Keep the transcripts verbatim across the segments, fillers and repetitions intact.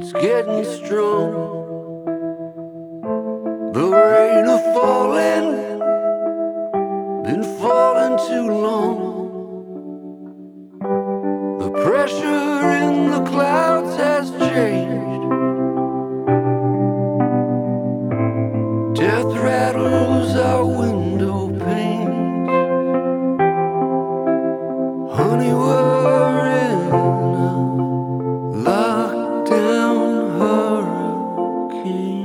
It's getting strong. The rain a falling, been falling too long. The pressure in the clouds has changed. Death rattles our window panes. Honey, we're in a lockdown hurricane.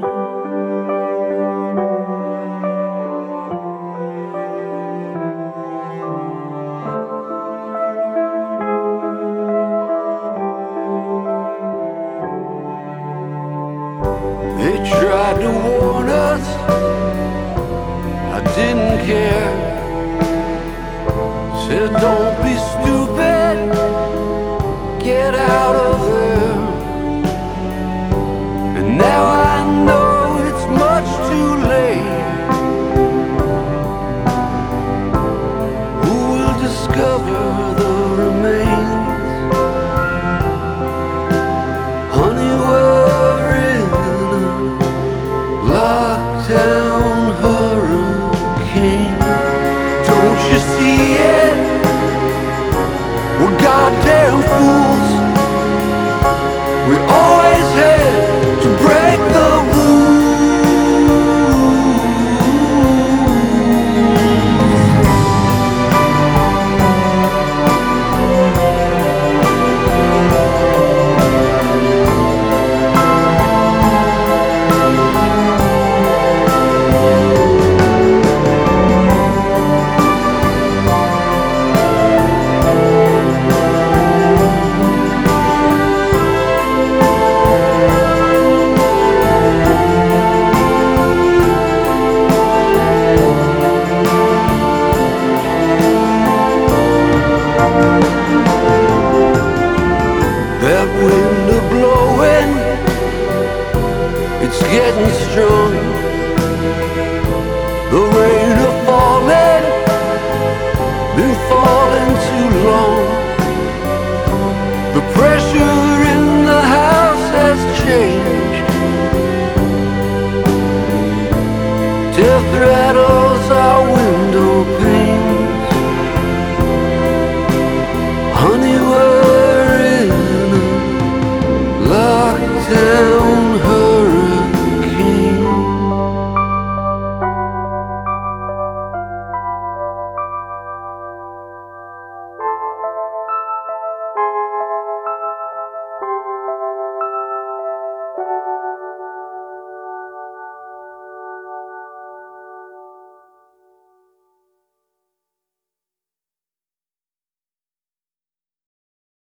They tried to warn us, I didn't care. Said don't be stupid, get out of there. And now I know it's much too late. Who will discover the remains? Honey, we're in a lockdown hurricane. Don't you see it? We're goddamn fools. We always had to break the rules. That wind a blowing, it's getting strong. The rain a falling, been falling too long. The pressure in the house has changed. Death rattles our window panes. Honey, we're in a lockdown hurricane.